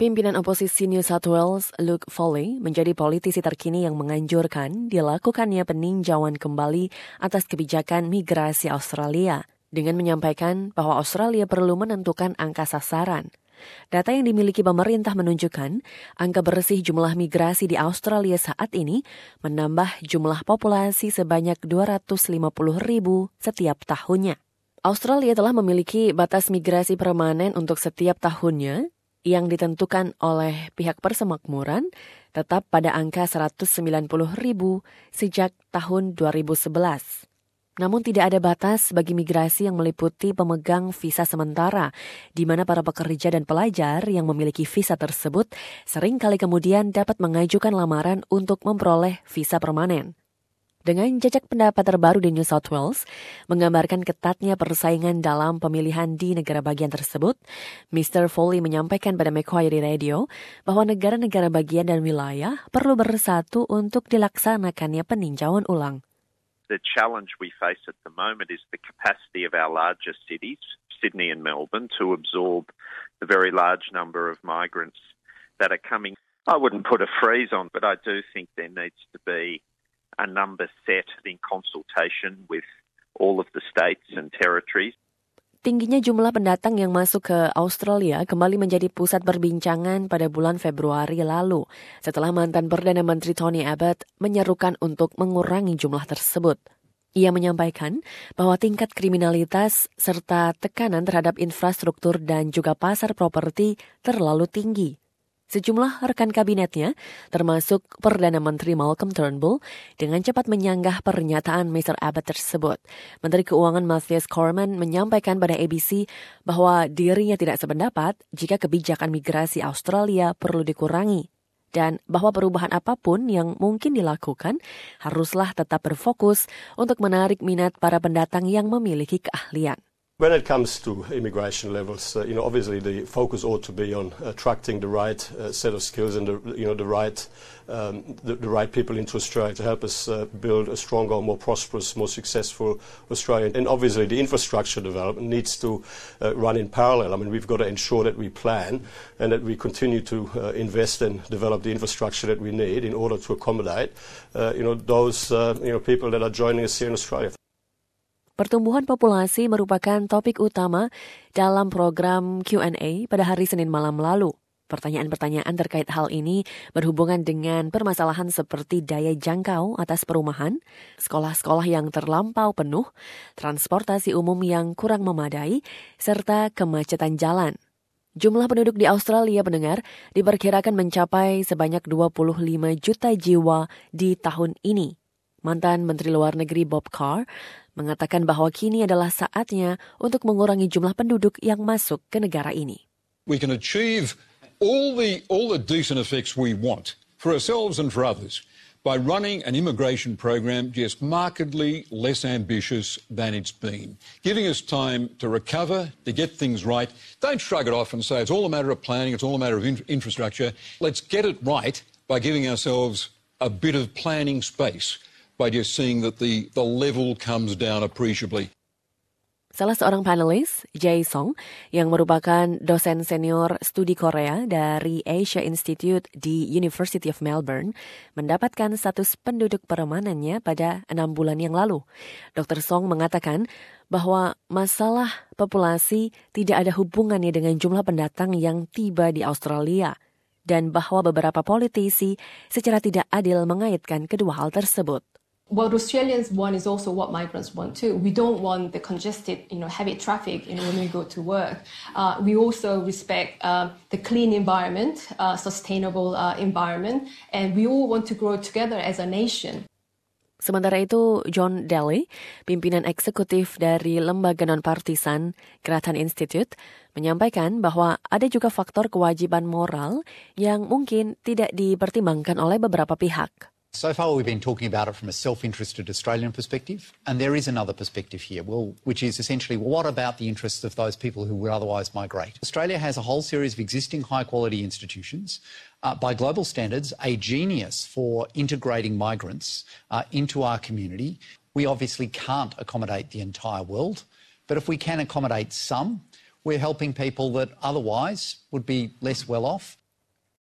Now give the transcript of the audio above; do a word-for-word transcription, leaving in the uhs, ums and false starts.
Pimpinan oposisi New South Wales, Luke Foley, menjadi politisi terkini yang menganjurkan dilakukannya peninjauan kembali atas kebijakan migrasi Australia dengan menyampaikan bahwa Australia perlu menentukan angka sasaran. Data yang dimiliki pemerintah menunjukkan angka bersih jumlah migrasi di Australia saat ini menambah jumlah populasi sebanyak dua ratus lima puluh ribu setiap tahunnya. Australia telah memiliki batas migrasi permanen untuk setiap tahunnya yang ditentukan oleh pihak persemakmuran tetap pada angka seratus sembilan puluh ribu sejak tahun dua ribu sebelas. Namun tidak ada batas bagi migrasi yang meliputi pemegang visa sementara, di mana para pekerja dan pelajar yang memiliki visa tersebut seringkali kemudian dapat mengajukan lamaran untuk memperoleh visa permanen. Dengan jajak pendapat terbaru di New South Wales, menggambarkan ketatnya persaingan dalam pemilihan di negara bagian tersebut, mister Foley menyampaikan pada Macquarie Radio bahwa negara-negara bagian dan wilayah perlu bersatu untuk dilaksanakannya peninjauan ulang. The challenge we face at the moment is the capacity of our larger cities, Sydney and Melbourne, to absorb the very large number of migrants that are coming. I wouldn't put a freeze on, but I do think there needs to be a number set in consultation with all of the states and territories. Tingginya jumlah pendatang yang masuk ke Australia kembali menjadi pusat perbincangan pada bulan Februari lalu, setelah mantan Perdana Menteri Tony Abbott menyerukan untuk mengurangi jumlah tersebut. Ia menyampaikan bahwa tingkat kriminalitas serta tekanan terhadap infrastruktur dan juga pasar properti terlalu tinggi. Sejumlah rekan kabinetnya, termasuk Perdana Menteri Malcolm Turnbull, dengan cepat menyanggah pernyataan mister Abbott tersebut. Menteri Keuangan Matthias Cormann menyampaikan pada A B C bahwa dirinya tidak sependapat jika kebijakan migrasi Australia perlu dikurangi, dan bahwa perubahan apapun yang mungkin dilakukan haruslah tetap berfokus untuk menarik minat para pendatang yang memiliki keahlian. When it comes to immigration levels, uh, you know, obviously the focus ought to be on attracting the right uh, set of skills and the, you know, the right, um, the, the right people into Australia to help us uh, build a stronger, more prosperous, more successful Australia. And obviously the infrastructure development needs to uh, run in parallel. I mean, we've got to ensure that we plan and that we continue to uh, invest and develop the infrastructure that we need in order to accommodate, uh, you know, those uh, you know people that are joining us here in Australia. Pertumbuhan populasi merupakan topik utama dalam program Q and A pada hari Senin malam lalu. Pertanyaan-pertanyaan terkait hal ini berhubungan dengan permasalahan seperti daya jangkau atas perumahan, sekolah-sekolah yang terlampau penuh, transportasi umum yang kurang memadai, serta kemacetan jalan. Jumlah penduduk di Australia, pendengar, diperkirakan mencapai sebanyak dua puluh lima juta jiwa di tahun ini. Mantan Menteri Luar Negeri Bob Carr mengatakan bahwa kini adalah saatnya untuk mengurangi jumlah penduduk yang masuk ke negara ini. We can achieve all the all the decent effects we want for ourselves and for others by running an immigration program just markedly less ambitious than it's been, giving us time to recover, to get things right. Don't shrug it off and say it's all a matter of planning, it's all a matter of in- infrastructure. Let's get it right by giving ourselves a bit of planning space, by just seeing that the, the level comes down appreciably. Salah seorang panelis, Jae Song, yang merupakan dosen senior studi Korea dari Asia Institute di University of Melbourne, mendapatkan status penduduk permanennya pada enam bulan yang lalu. dokter Song mengatakan bahwa masalah populasi tidak ada hubungannya dengan jumlah pendatang yang tiba di Australia, dan bahwa beberapa politisi secara tidak adil mengaitkan kedua hal tersebut. What Australians want is also what migrants want too. We don't want the congested, you know, heavy traffic, you know, when we go to work. Uh, we also respect uh, the clean environment, uh, sustainable uh, environment, and we all want to grow together as a nation. Sementara itu, John Daly, pimpinan eksekutif dari lembaga non-partisan Grattan Institute, menyampaikan bahwa ada juga faktor kewajiban moral yang mungkin tidak dipertimbangkan oleh beberapa pihak. So far we've been talking about it from a self-interested Australian perspective, and there is another perspective here, well, which is essentially, well, what about the interests of those people who would otherwise migrate? Australia has a whole series of existing high-quality institutions, uh, by global standards, a genius for integrating migrants uh, into our community. We obviously can't accommodate the entire world, but if we can accommodate some, we're helping people that otherwise would be less well off.